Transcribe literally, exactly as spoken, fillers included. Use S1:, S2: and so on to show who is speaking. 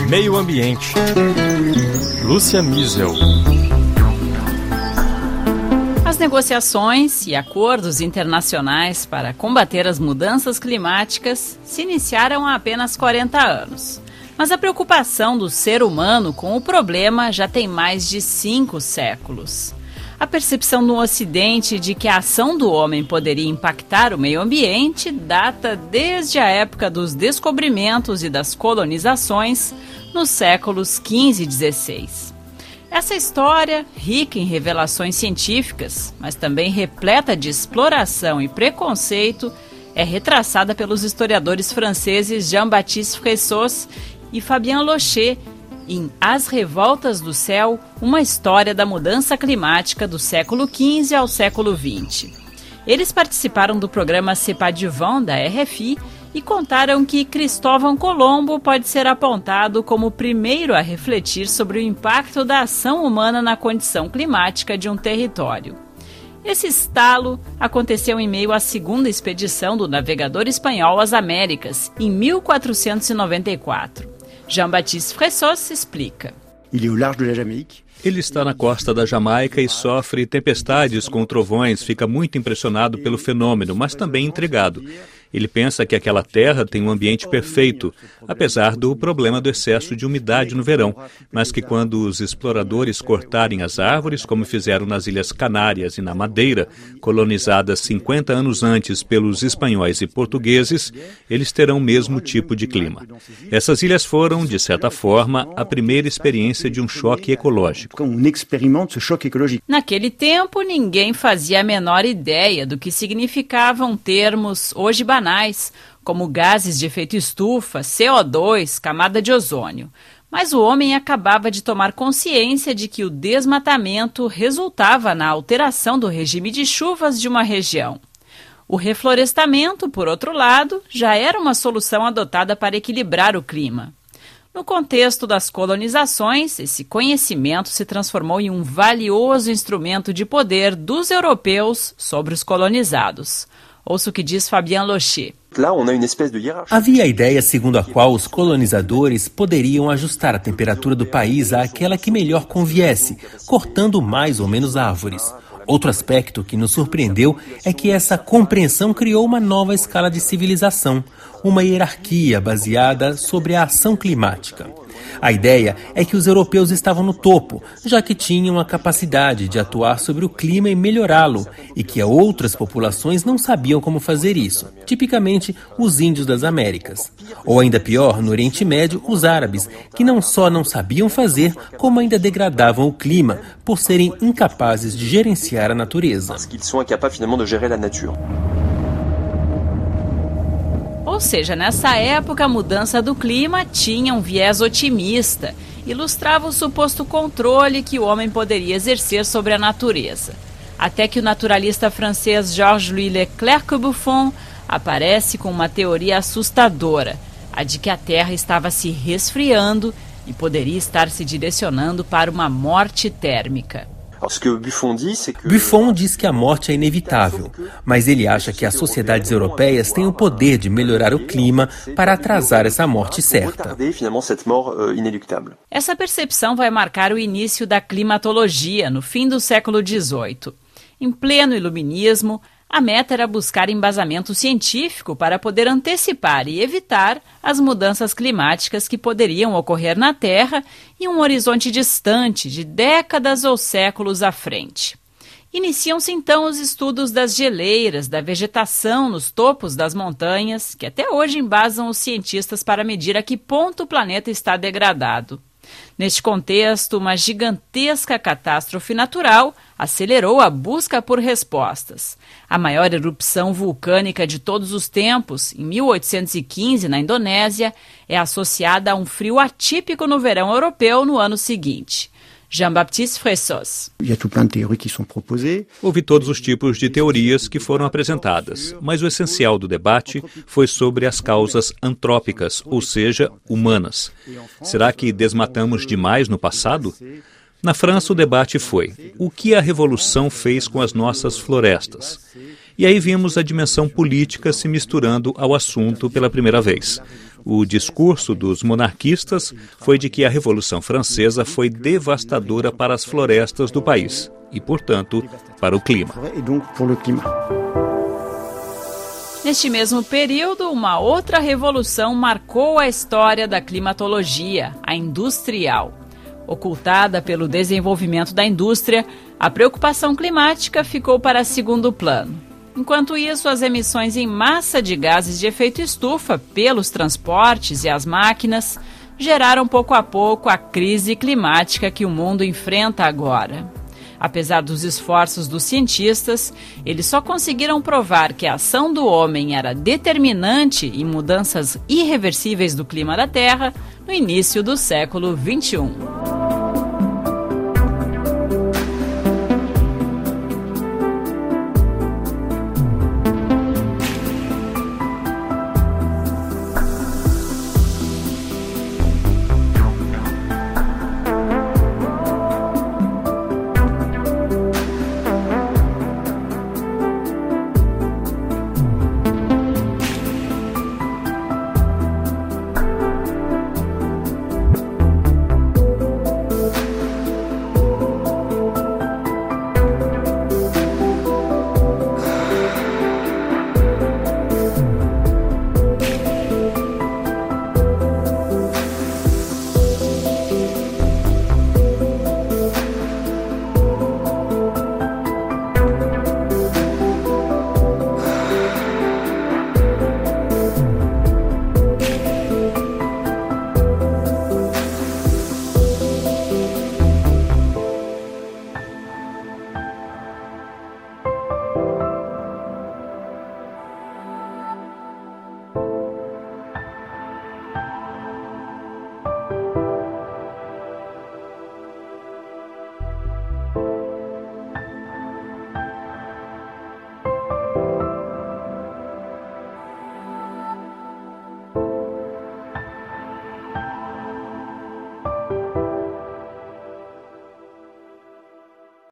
S1: Meio Ambiente. Lúcia Miesel.
S2: As negociações e acordos internacionais para combater as mudanças climáticas se iniciaram há apenas quarenta anos. Mas a preocupação do ser humano com o problema já tem mais de cinco séculos. A percepção no Ocidente de que a ação do homem poderia impactar o meio ambiente data desde a época dos descobrimentos e das colonizações nos séculos quinze e dezesseis. Essa história, rica em revelações científicas, mas também repleta de exploração e preconceito, é retraçada pelos historiadores franceses Jean-Baptiste Fressos e Fabien Locher em As Revoltas do Céu, uma história da mudança climática do século quinze ao século vinte. Eles participaram do programa C'est pas du vent da R F I e contaram que Cristóvão Colombo pode ser apontado como o primeiro a refletir sobre o impacto da ação humana na condição climática de um território. Esse estalo aconteceu em meio à segunda expedição do navegador espanhol às Américas, em mil quatrocentos e noventa e quatro. Jean-Baptiste Fressos explica.
S3: Ele está na costa da Jamaica e sofre tempestades com trovões, fica muito impressionado pelo fenômeno, mas também intrigado. Ele pensa que aquela terra tem um ambiente perfeito, apesar do problema do excesso de umidade no verão, mas que quando os exploradores cortarem as árvores, como fizeram nas Ilhas Canárias e na Madeira, colonizadas cinquenta anos antes pelos espanhóis e portugueses, eles terão o mesmo tipo de clima. Essas ilhas foram, de certa forma, a primeira experiência de um choque ecológico.
S2: Naquele tempo, ninguém fazia a menor ideia do que significavam termos hoje banais, como gases de efeito estufa, C O dois, camada de ozônio. Mas o homem acabava de tomar consciência de que o desmatamento resultava na alteração do regime de chuvas de uma região. O reflorestamento, por outro lado, já era uma solução adotada para equilibrar o clima. No contexto das colonizações, esse conhecimento se transformou em um valioso instrumento de poder dos europeus sobre os colonizados. Ouça o que diz Fabien Locher.
S4: Havia a ideia segundo a qual os colonizadores poderiam ajustar a temperatura do país àquela que melhor conviesse, cortando mais ou menos árvores. Outro aspecto que nos surpreendeu é que essa compreensão criou uma nova escala de civilização, uma hierarquia baseada sobre a ação climática. A ideia é que os europeus estavam no topo, já que tinham a capacidade de atuar sobre o clima e melhorá-lo, e que outras populações não sabiam como fazer isso, tipicamente os índios das Américas. Ou ainda pior, no Oriente Médio, os árabes, que não só não sabiam fazer, como ainda degradavam o clima, por serem incapazes de gerenciar a natureza.
S2: Ou seja, nessa época a mudança do clima tinha um viés otimista, ilustrava o suposto controle que o homem poderia exercer sobre a natureza. Até que o naturalista francês Georges-Louis Leclerc-Buffon aparece com uma teoria assustadora, a de que a Terra estava se resfriando e poderia estar se direcionando para uma morte térmica.
S4: Buffon diz que a morte é inevitável, mas ele acha que as sociedades europeias têm o poder de melhorar o clima para atrasar essa morte certa.
S2: Essa percepção vai marcar o início da climatologia no fim do século dezoito. Em pleno iluminismo, a meta era buscar embasamento científico para poder antecipar e evitar as mudanças climáticas que poderiam ocorrer na Terra em um horizonte distante de décadas ou séculos à frente. Iniciam-se então os estudos das geleiras, da vegetação nos topos das montanhas, que até hoje embasam os cientistas para medir a que ponto o planeta está degradado. Neste contexto, uma gigantesca catástrofe natural acelerou a busca por respostas. A maior erupção vulcânica de todos os tempos, em mil oitocentos e quinze, na Indonésia, é associada a um frio atípico no verão europeu no ano seguinte. Jean-Baptiste Fressos.
S3: Houve todos os tipos de teorias que foram apresentadas, mas o essencial do debate foi sobre as causas antrópicas, ou seja, humanas. Será que desmatamos demais no passado? Na França, o debate foi: o que a Revolução fez com as nossas florestas? E aí vimos a dimensão política se misturando ao assunto pela primeira vez. O discurso dos monarquistas foi de que a Revolução Francesa foi devastadora para as florestas do país e, portanto, para o clima.
S2: Neste mesmo período, uma outra revolução marcou a história da climatologia, a industrial. Ocultada pelo desenvolvimento da indústria, a preocupação climática ficou para segundo plano. Enquanto isso, as emissões em massa de gases de efeito estufa pelos transportes e as máquinas geraram pouco a pouco a crise climática que o mundo enfrenta agora. Apesar dos esforços dos cientistas, eles só conseguiram provar que a ação do homem era determinante em mudanças irreversíveis do clima da Terra no início do século vinte e um.